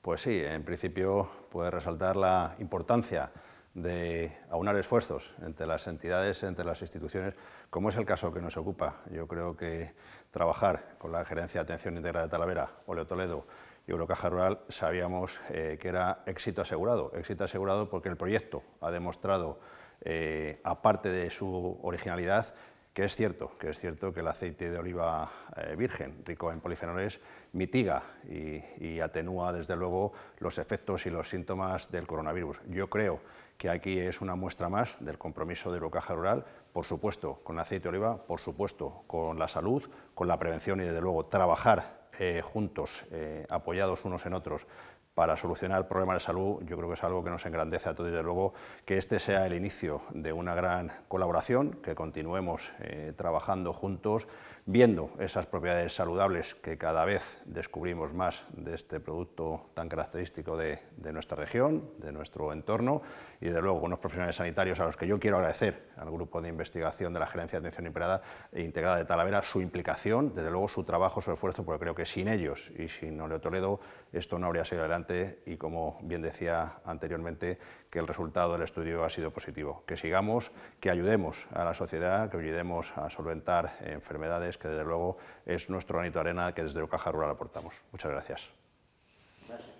Pues sí, en principio puede resaltar la importancia de aunar esfuerzos entre las entidades, entre las instituciones, como es el caso que nos ocupa. Yo creo que trabajar con la Gerencia de Atención Integral de Talavera, Oleo Toledo y Eurocaja Rural sabíamos que era éxito asegurado porque el proyecto ha demostrado, aparte de su originalidad, que es cierto que el aceite de oliva virgen, rico en polifenoles, mitiga y atenúa desde luego los efectos y los síntomas del coronavirus. Yo creo que aquí es una muestra más del compromiso de Eurocaja Rural, por supuesto con el aceite de oliva, por supuesto con la salud, con la prevención y desde luego trabajar juntos, apoyados unos en otros, para solucionar problemas de salud. Yo creo que es algo que nos engrandece a todos y desde luego que este sea el inicio de una gran colaboración, que continuemos trabajando juntos, viendo esas propiedades saludables que cada vez descubrimos más de este producto tan característico de nuestra región, de nuestro entorno, y desde luego con unos profesionales sanitarios a los que yo quiero agradecer al Grupo de Investigación de la Gerencia de Atención Integrada de Talavera su implicación, desde luego su trabajo, su esfuerzo, porque creo que sin ellos y sin Oleo Toledo esto no habría seguido adelante y, como bien decía anteriormente, que el resultado del estudio ha sido positivo. Que sigamos, que ayudemos a la sociedad, que ayudemos a solventar enfermedades, que desde luego es nuestro granito de arena que desde Eurocaja Rural aportamos. Muchas gracias.